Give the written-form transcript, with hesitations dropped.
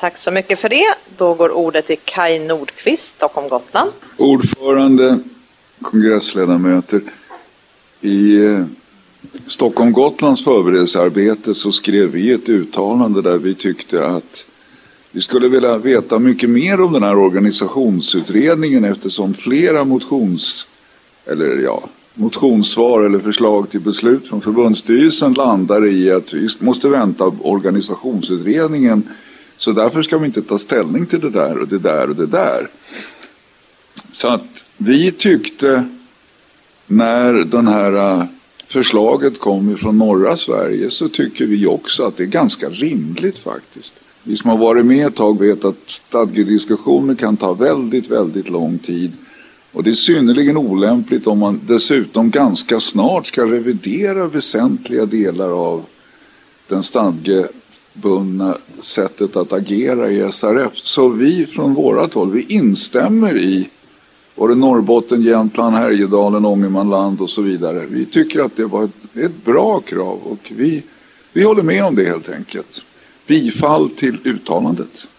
Tack så mycket för det. Då går ordet till Kaj Nordqvist, Stockholm-Gotland. Ordförande, kongressledamöter. I Stockholm-Gotlands förberedelsearbete så skrev vi ett uttalande där vi tyckte att vi skulle vilja veta mycket mer om den här organisationsutredningen, eftersom flera motionssvar eller förslag till beslut från förbundsstyrelsen landar i att vi måste vänta organisationsutredningen. Så därför ska vi inte ta ställning till det där och det där och det där. Så att vi tyckte när den här förslaget kom från norra Sverige, så tycker vi också att det är ganska rimligt faktiskt. Vi som har varit med ett tag vet att stadgediskussioner kan ta väldigt, väldigt lång tid. Och det är synnerligen olämpligt om man dessutom ganska snart ska revidera väsentliga delar av den stadgebundna sättet att agera i SRF. Så vi från vårat håll, vi instämmer i både Norrbotten, Jämtland, Härjedalen, Ångermanland och så vidare. Vi tycker att det var ett bra krav och vi håller med om det helt enkelt. Bifall till uttalandet.